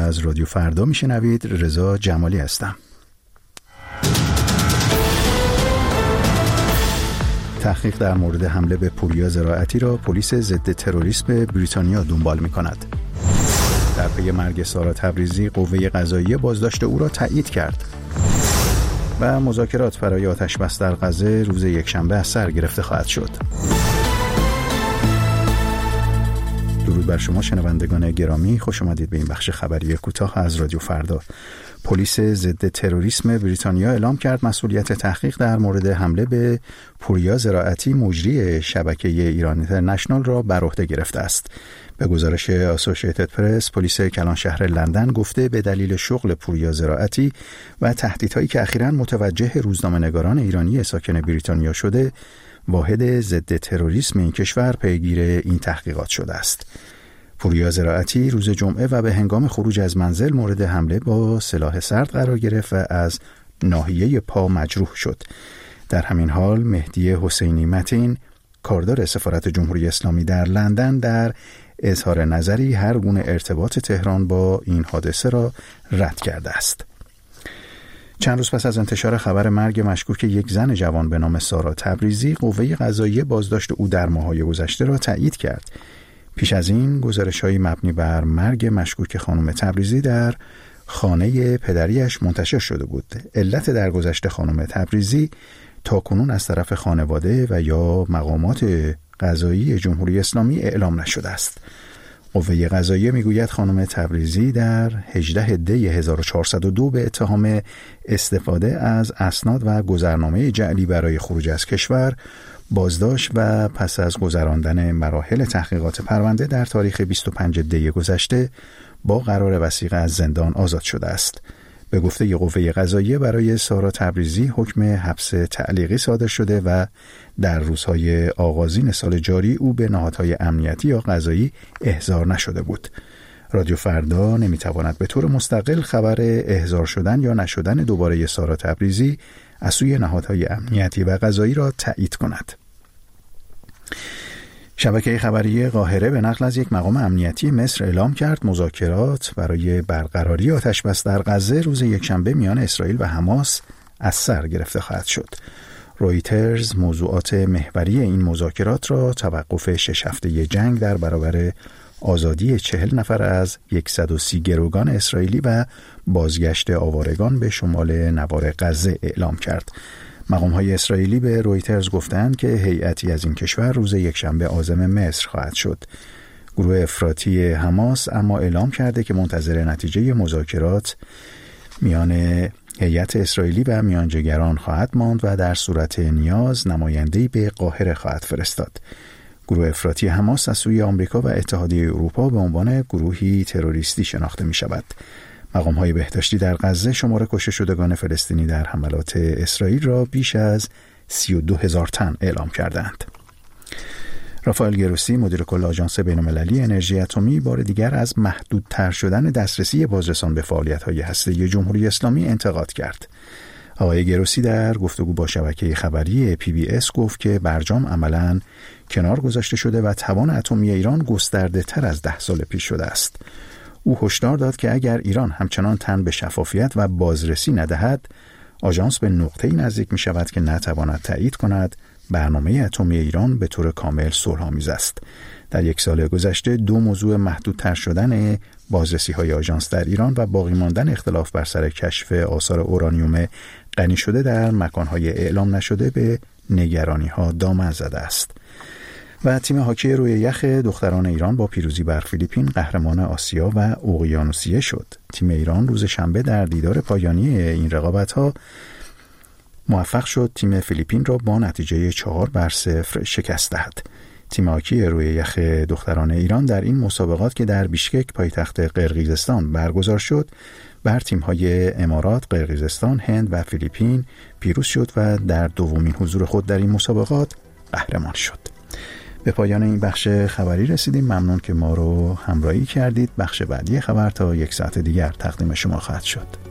از رادیو فردا میشنوید. رضا جمالی هستم. تحقیق در مورد حمله به پوریا زراعتی را پلیس ضد تروریسم بریتانیا دنبال می‌کند. در پی مرگ سارا تبریزی قوه قضاییه بازداشت او را تایید کرد. و مذاکرات برای آتش‌بس در غزه روز یکشنبه از سر گرفته خواهد شد. درود بر شما شنوندگان گرامی، خوش آمدید به این بخش خبری کوتاه از رادیو فردا. پلیس ضد تروریسم بریتانیا اعلام کرد مسئولیت تحقیق در مورد حمله به پوریا زراعتی مجری شبکه ایران اینترنشنال را بر عهده گرفته است. به گزارش اسوسییتد پرس، پلیس کلان شهر لندن گفته به دلیل شغل پوریا زراعتی و تهدیدهایی که اخیراً متوجه روزنامه‌نگاران ایرانی ساکن بریتانیا شده، واحد ضد تروریسم این کشور پیگیر این تحقیقات شده است. پوریا زراعتی روز جمعه و به هنگام خروج از منزل مورد حمله با سلاح سرد قرار گرفت و از ناحیه پا مجروح شد. در همین حال مهدی حسینی متین، کاردار سفارت جمهوری اسلامی در لندن، در اظهار نظری هر گونه ارتباط تهران با این حادثه را رد کرده است. چند روز پس از انتشار خبر مرگ مشکوک یک زن جوان به نام سارا تبریزی، قوه قضاییه بازداشت او در ماه‌های گذشته را تایید کرد. پیش از این گزارش‌های مبنی بر مرگ مشکوک خانم تبریزی در خانه پدریش منتشر شده بود. علت درگذشت خانم تبریزی تاکنون از طرف خانواده و یا مقامات قضایی جمهوری اسلامی اعلام نشده است. قوه قضاییه میگوید خانم تبریزی در 18 دی 1402 به اتهام استفاده از اسناد و گذرنامه جعلی برای خروج از کشور بازداشت و پس از گذراندن مراحل تحقیقات پرونده در تاریخ 25 دی گذشته با قرار وثیقه از زندان آزاد شده است. به گفته قوه قضاییه برای سارا تبریزی حکم حبس تعلیقی صادر شده و در روزهای آغازین سال جاری او به نهادهای امنیتی یا قضایی احضار نشده بود. رادیو فردا نمیتواند به طور مستقل خبر احضار شدن یا نشدن دوباره سارا تبریزی از سوی نهادهای امنیتی و قضایی را تایید کند. شبکه خبری قاهره به نقل از یک مقام امنیتی مصر اعلام کرد مذاکرات برای برقراری آتش‌بس در غزه روز یکشنبه میان اسرائیل و حماس از سر گرفته خواهد شد. رویترز موضوعات محوری این مذاکرات را توقف 6 هفته جنگ در برابر آزادی 40 نفر از 130 گروگان اسرائیلی و بازگشت آوارگان به شمال نوار غزه اعلام کرد. مقام‌های اسرائیلی به رویترز گفتند که هیئتی از این کشور روز یکشنبه عازم مصر خواهد شد. گروه افراطی حماس اما اعلام کرده که منتظر نتیجه مذاکرات میان هیئت اسرائیلی و میانجیگران خواهد ماند و در صورت نیاز نماینده‌ای به قاهره خواهد فرستاد. گروه افراطی حماس از سوی آمریکا و اتحادیه اروپا به عنوان گروهی تروریستی شناخته می شود. مقام‌های بهداشتی در غزه شمار کشته شدگان فلسطینی در حملات اسرائیل را بیش از 32,000 تن اعلام کردند. رافائل گروسی، مدیر کل آژانس بین‌المللی انرژی اتمی، بار دیگر از محدودتر شدن دسترسی بازرسان به فعالیت‌های هسته‌ای جمهوری اسلامی انتقاد کرد. آقای گروسی در گفتگو با شبکه خبری PBS گفت که برجام عملاً کنار گذاشته شده و توان اتمی ایران گسترده‌تر از 10 سال پیش شده است. او هشدار داد که اگر ایران همچنان تن به شفافیت و بازرسی ندهد، آژانس به نقطه‌ای نزدیک می شود که نتواند تایید کند برنامه اتمی ایران به طور کامل صلح‌آمیز است. در 1 سال گذشته 2 موضوع محدودتر شدن بازرسی‌های آژانس در ایران و باقی ماندن اختلاف بر سر کشف آثار اورانیوم غنی شده در مکان‌های اعلام نشده به نگرانی‌ها دامن زده است. و تیم هاکی روی یخ دختران ایران با پیروزی بر فیلیپین قهرمان آسیا و اقیانوسیه شد. تیم ایران روز شنبه در دیدار پایانی این رقابت‌ها موفق شد تیم فیلیپین را با نتیجه 4-0 شکست دهد. تیم هاکی روی یخ دختران ایران در این مسابقات که در بیشکک پایتخت قرقیزستان برگزار شد، بر تیم‌های امارات، قرقیزستان، هند و فیلیپین پیروز شد و در دومین حضور خود در این مسابقات قهرمان شد. به پایان این بخش خبری رسیدیم. ممنون که ما رو همراهی کردید. بخش بعدی خبر تا 1 ساعت دیگر تقدیم شما خواهد شد.